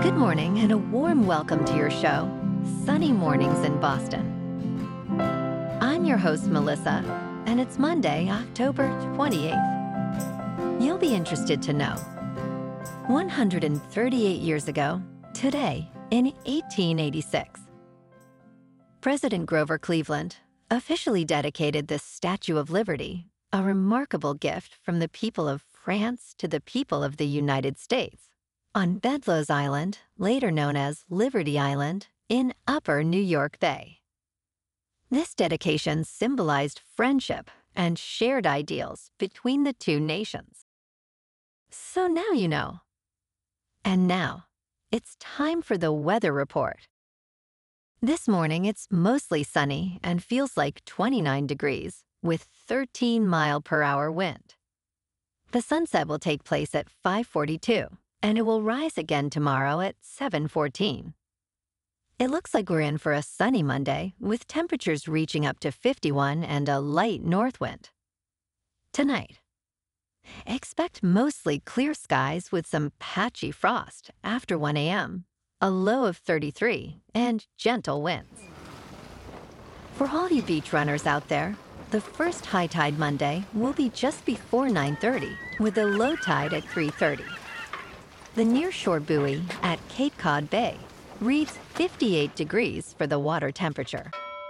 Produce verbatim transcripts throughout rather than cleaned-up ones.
Good morning and a warm welcome to your show, Sunny Mornings in Boston. I'm your host, Melissa, and it's Monday, October twenty-eighth. You'll be interested to know, one hundred thirty-eight years ago, today, in eighteen eighty-six, President Grover Cleveland officially dedicated the Statue of Liberty, a remarkable gift from the people of France to the people of the United States, on Bedloes Island, later known as Liberty Island, in Upper New York Bay. This dedication symbolized friendship and shared ideals between the two nations. So now you know. And now, it's time for the weather report. This morning, it's mostly sunny and feels like twenty-nine degrees, with thirteen mile per hour wind. The sunset will take place at five forty-two. And it will rise again tomorrow at seven fourteen. It looks like we're in for a sunny Monday, with temperatures reaching up to fifty-one and a light north wind. Tonight, expect mostly clear skies with some patchy frost after one a m, a low of thirty-three, and gentle winds. For all you beach runners out there, the first high tide Monday will be just before nine thirty, with a low tide at three thirty. The nearshore buoy at Cape Cod Bay reads fifty-eight degrees for the water temperature.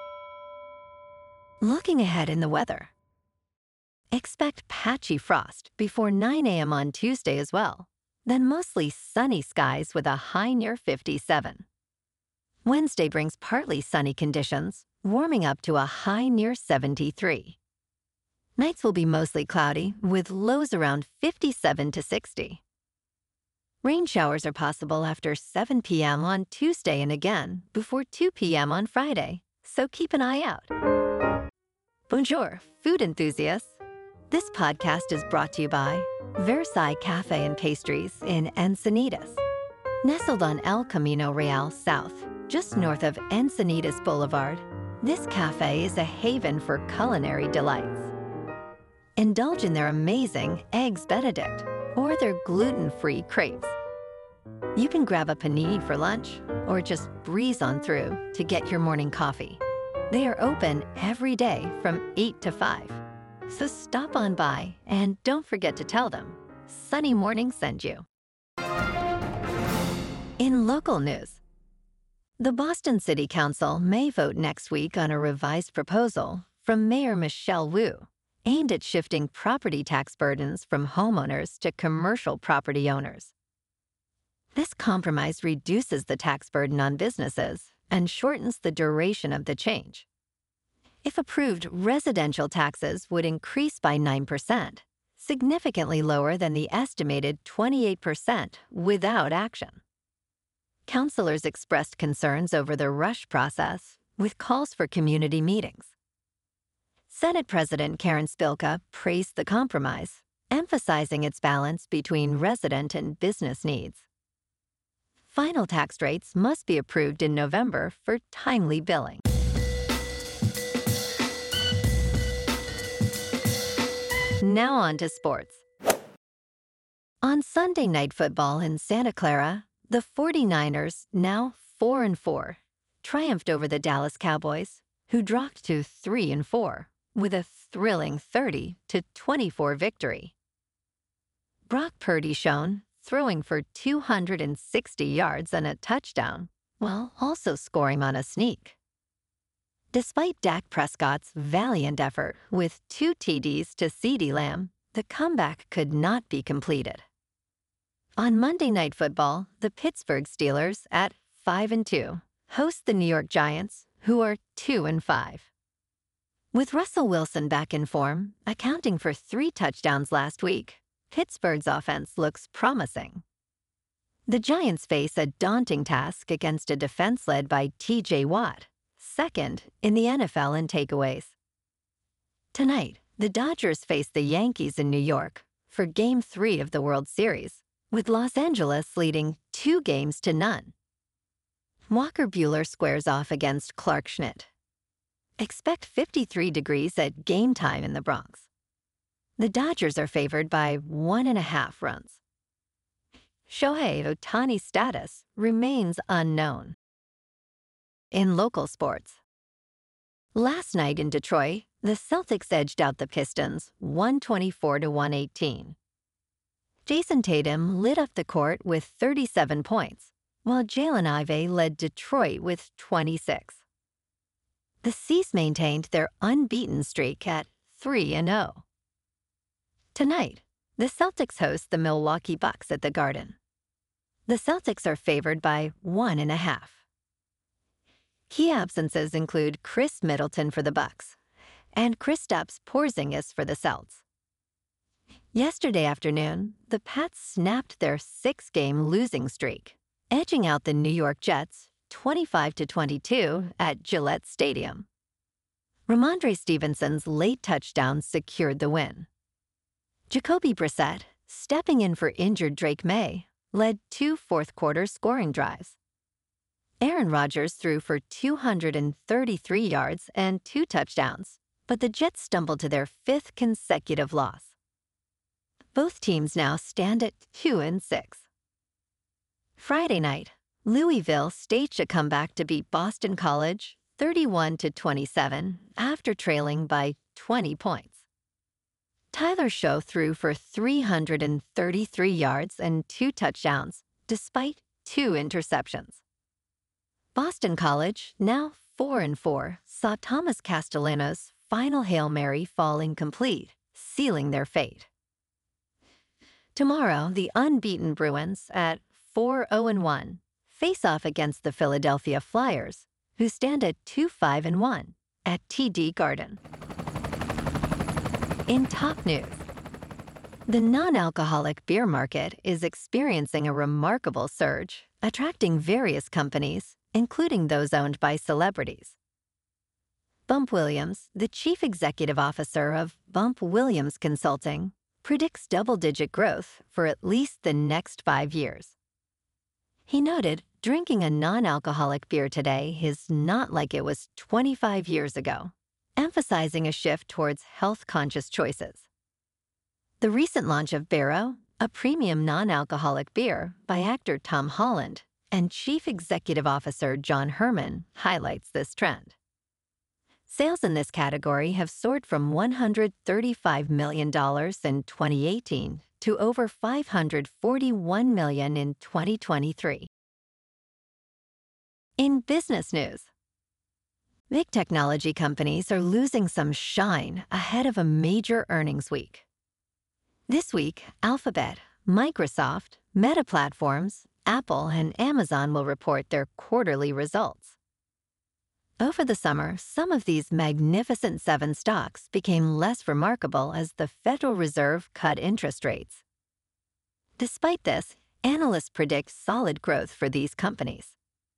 Looking ahead in the weather, expect patchy frost before nine a m on Tuesday as well, then mostly sunny skies with a high near fifty-seven. Wednesday brings partly sunny conditions, warming up to a high near seventy-three. Nights will be mostly cloudy with lows around fifty-seven to sixty. Rain showers are possible after seven p m on Tuesday and again before two p m on Friday, so keep an eye out. Bonjour, food enthusiasts. This podcast is brought to you by Versailles Cafe and Pastries in Encinitas. Nestled on El Camino Real South, just north of Encinitas Boulevard, this cafe is a haven for culinary delights. Indulge in their amazing Eggs Benedict or their gluten-free crepes. You can grab a panini for lunch or just breeze on through to get your morning coffee. They are open every day from eight to five. So stop on by and don't forget to tell them Sunny Morning sent you. In local news, the Boston City Council may vote next week on a revised proposal from Mayor Michelle Wu, aimed at shifting property tax burdens from homeowners to commercial property owners. This compromise reduces the tax burden on businesses and shortens the duration of the change. If approved, residential taxes would increase by nine percent, significantly lower than the estimated twenty-eight percent without action. Councilors expressed concerns over the rush process, with calls for community meetings. Senate President Karen Spilka praised the compromise, emphasizing its balance between resident and business needs. Final tax rates must be approved in November for timely billing. Now on to sports. On Sunday Night Football in Santa Clara, the forty-niners, now four and four, triumphed over the Dallas Cowboys, who dropped to three and four. With a thrilling thirty to twenty-four victory. Brock Purdy shone, throwing for two hundred sixty yards and a touchdown, while also scoring on a sneak. Despite Dak Prescott's valiant effort with two T Ds to CeeDee Lamb, the comeback could not be completed. On Monday Night Football, the Pittsburgh Steelers, at five and two, host the New York Giants, who are two and five. With Russell Wilson back in form, accounting for three touchdowns last week, Pittsburgh's offense looks promising. The Giants face a daunting task against a defense led by T J Watt, second in the N F L in takeaways. Tonight, the Dodgers face the Yankees in New York for Game three of the World Series, with Los Angeles leading two games to none. Walker Buehler squares off against Clark Schmidt. Expect fifty-three degrees at game time in the Bronx. The Dodgers are favored by one and a half runs. Shohei Ohtani's status remains unknown. In local sports, last night in Detroit, the Celtics edged out the Pistons one twenty-four to one eighteen. Jason Tatum lit up the court with thirty-seven points, while Jalen Ivey led Detroit with twenty-six. The C's maintained their unbeaten streak at three and oh. Tonight, the Celtics host the Milwaukee Bucks at the Garden. The Celtics are favored by one and a half. Key absences include Chris Middleton for the Bucks and Kristaps Porzingis for the Celts. Yesterday afternoon, the Pats snapped their six-game losing streak, edging out the New York Jets twenty-five to twenty-two at Gillette Stadium. Ramondre Stevenson's late touchdown secured the win. Jacoby Brissett, stepping in for injured Drake May, led two fourth-quarter scoring drives. Aaron Rodgers threw for two hundred thirty-three yards and two touchdowns, but the Jets stumbled to their fifth consecutive loss. Both teams now stand at two and six. Friday night, Louisville staged a comeback to beat Boston College thirty-one to twenty-seven after trailing by twenty points. Tyler Show threw for three hundred thirty-three yards and two touchdowns, despite two interceptions. Boston College, now four and four, saw Thomas Castellanos' final Hail Mary fall incomplete, sealing their fate. Tomorrow, the unbeaten Bruins, at four oh and one, face off against the Philadelphia Flyers, who stand at two five and one at T D Garden. In top news, the non-alcoholic beer market is experiencing a remarkable surge, attracting various companies, including those owned by celebrities. Bump Williams, the chief executive officer of Bump Williams Consulting, predicts double-digit growth for at least the next five years. He noted drinking a non-alcoholic beer today is not like it was twenty-five years ago, emphasizing a shift towards health-conscious choices. The recent launch of Barrow, a premium non-alcoholic beer by actor Tom Holland and Chief Executive Officer John Herman, highlights this trend. Sales in this category have soared from one hundred thirty-five million dollars in twenty eighteen to over five hundred forty-one million dollars in twenty twenty-three. In business news, big technology companies are losing some shine ahead of a major earnings week. This week, Alphabet, Microsoft, Meta Platforms, Apple, and Amazon will report their quarterly results. Over the summer, some of these magnificent seven stocks became less remarkable as the Federal Reserve cut interest rates. Despite this, analysts predict solid growth for these companies.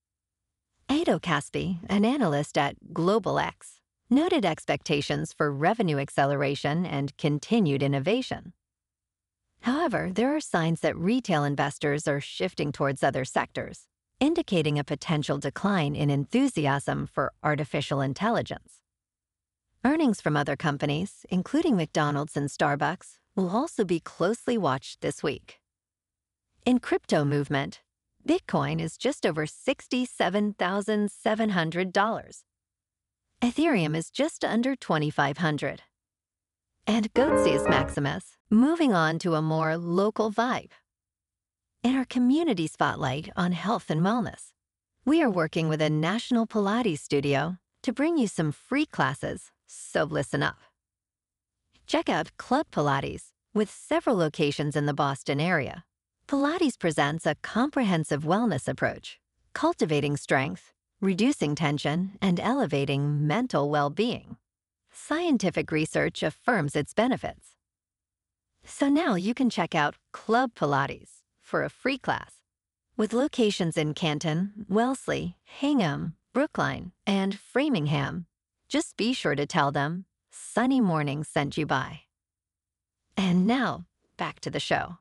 Ado Caspi, an analyst at GlobalX, noted expectations for revenue acceleration and continued innovation. However, there are signs that retail investors are shifting towards other sectors, indicating a potential decline in enthusiasm for artificial intelligence. Earnings from other companies, including McDonald's and Starbucks, will also be closely watched this week. In crypto movement, Bitcoin is just over sixty-seven thousand seven hundred dollars. Ethereum is just under twenty-five hundred dollars. And Goatsius Maximus, moving on to a more local vibe. In our community spotlight on health and wellness, we are working with a national Pilates studio to bring you some free classes, so listen up. Check out Club Pilates, with several locations in the Boston area. Pilates presents a comprehensive wellness approach, cultivating strength, reducing tension, and elevating mental well-being. Scientific research affirms its benefits. So now you can check out Club Pilates for a free class. With locations in Canton, Wellesley, Hingham, Brookline, and Framingham, just be sure to tell them Sunny Morning sent you by. And now, back to the show.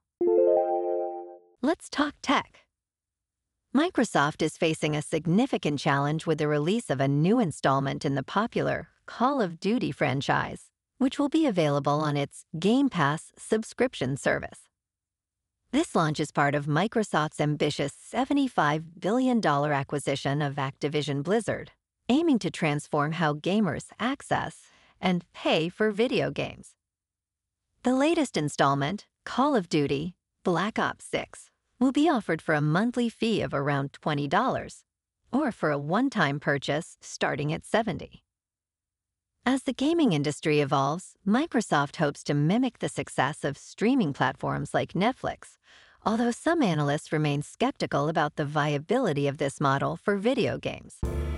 Let's talk tech. Microsoft is facing a significant challenge with the release of a new installment in the popular Call of Duty franchise, which will be available on its Game Pass subscription service. This launch is part of Microsoft's ambitious seventy-five billion dollars acquisition of Activision Blizzard, aiming to transform how gamers access and pay for video games. The latest installment, Call of Duty: Black Ops six, will be offered for a monthly fee of around twenty dollars, or for a one-time purchase starting at seventy dollars. As the gaming industry evolves, Microsoft hopes to mimic the success of streaming platforms like Netflix, although some analysts remain skeptical about the viability of this model for video games.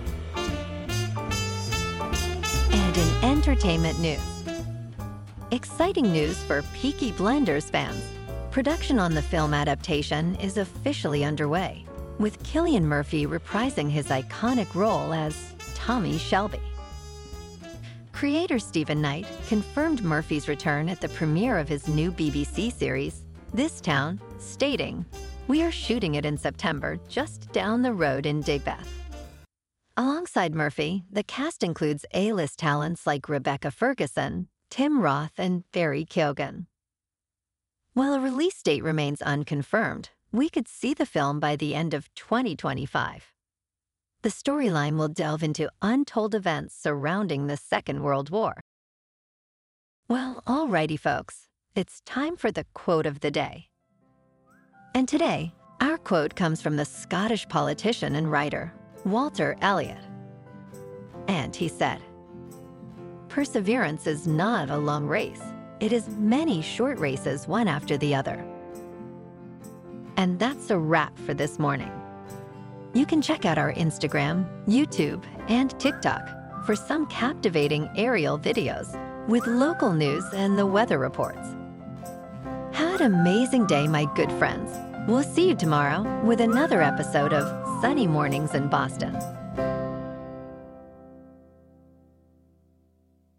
And in entertainment news, exciting news for Peaky Blinders fans. Production on the film adaptation is officially underway, with Cillian Murphy reprising his iconic role as Tommy Shelby. Creator Stephen Knight confirmed Murphy's return at the premiere of his new B B C series, This Town, stating, "We are shooting it in September just down the road in Daybeth." Alongside Murphy, the cast includes A-list talents like Rebecca Ferguson, Tim Roth, and Barry Keoghan. While a release date remains unconfirmed, we could see the film by the end of twenty twenty-five. The storyline will delve into untold events surrounding the Second World War. Well, alrighty, folks, it's time for the quote of the day. And today, our quote comes from the Scottish politician and writer, Walter Elliot. And he said, "Perseverance is not a long race. It is many short races, one after the other." And that's a wrap for this morning. You can check out our Instagram, YouTube, and TikTok for some captivating aerial videos with local news and the weather reports. Have an amazing day, my good friends. We'll see you tomorrow with another episode of Sunny Mornings in Boston.